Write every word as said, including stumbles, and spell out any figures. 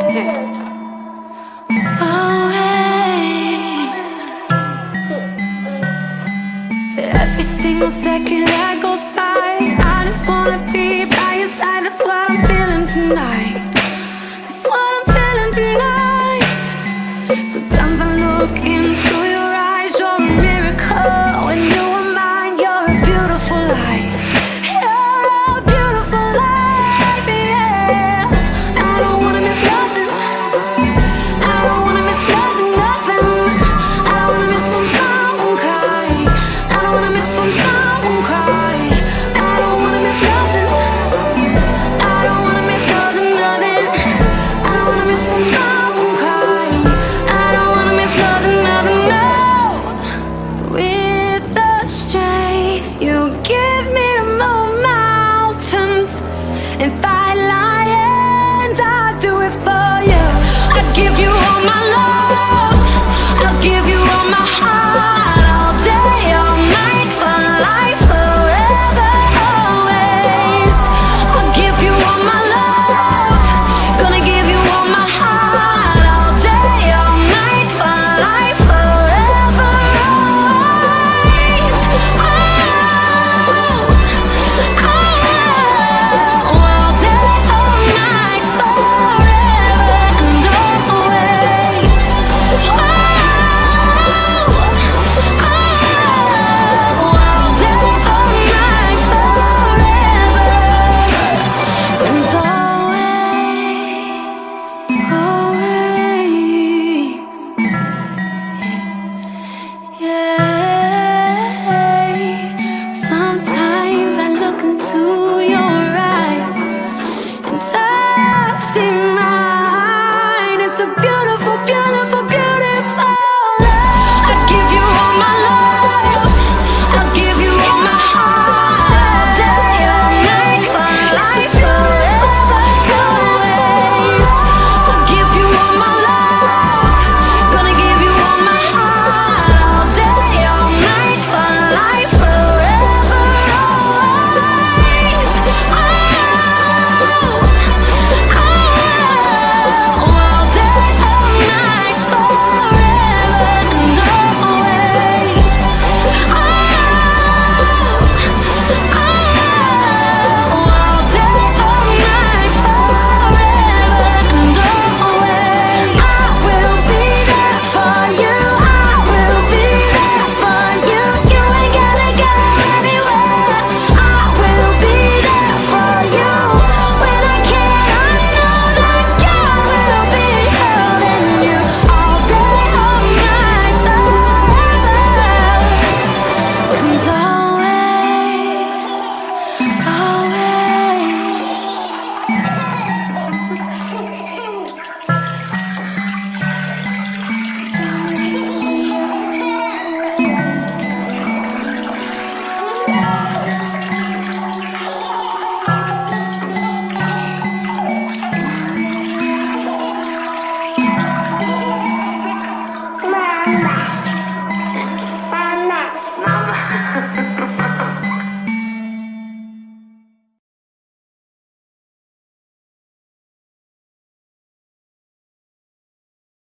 Always. Every single second that goes by, I just wanna be by your side. That's what I'm feeling tonight. That's what I'm feeling tonight. Sometimes I look into your eyes. You're a miracle. When you are mine, you're a beautiful light. You're a beautiful life, yeah. I don't wanna miss nothing. I don't wanna miss nothing, nothing. I don't wanna miss one someone cry. I don't wanna miss one someone cry. I don't wanna miss nothing. I don't wanna miss nothing, nothing. I don't wanna miss one someone cry. I don't wanna miss nothing, nothing, no. With the strength you give me to move mountains and fight lions, I'll do it for you. I give you all my love. I'll give you all my heart, all day, all night, for life, forever, always. I'll give you all my love. Gonna give you all my heart, all day, all night, for life, forever, always. Oh, oh, all day, all night, forever and always. Oh, oh, all day, all night, forever and always, always. Yeah. Sometimes I look into your eyes and I see mine. It's a beautiful, beautiful